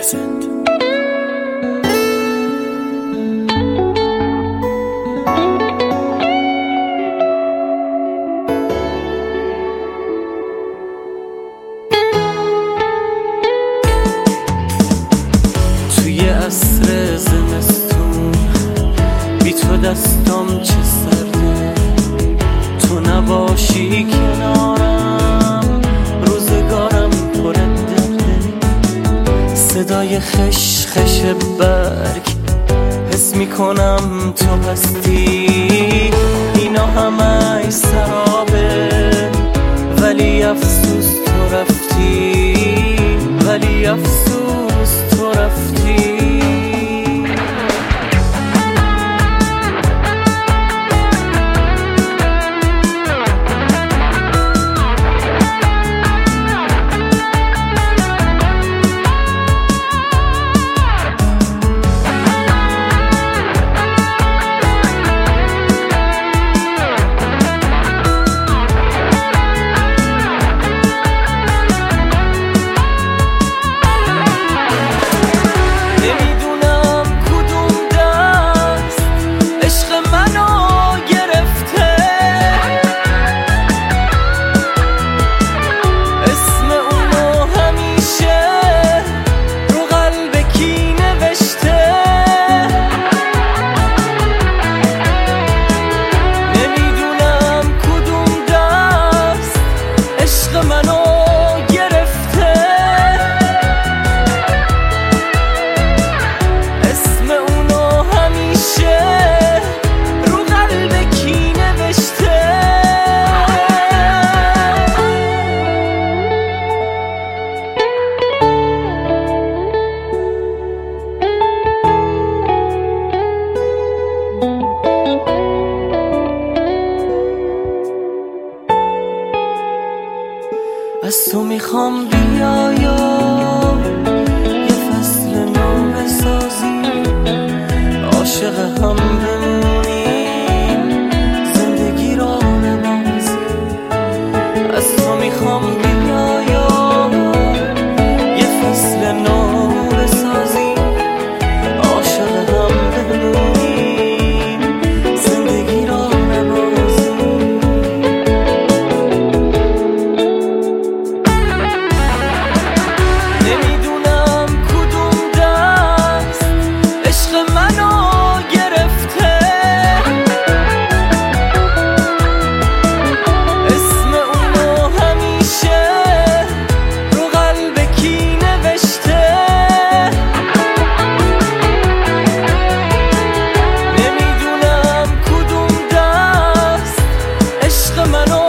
present. توی عصر زمستون بی تو دستام چه سرده، تو نباشی کنارم روزگارم پر درده. صدای خش خش برگ حس میکنم تو هستی، اینا همه سرابه ولی افسوس تو رفتی، ولی افسوس تو رفتی. از تو میخوام بیایا یه فصل نو بسازیم، عاشق هم بمونیم زندگی را نبازیم. از تو میخوام بیایا یه فصل نو بسازیم، عاشق هم بمونیم زندگی را نبازیم. نمیدونم کدوم دست عشق منو گرفته، اسم اونو همیشه رو قلب کی نوشته. نمیدونم کدوم دست عشق منو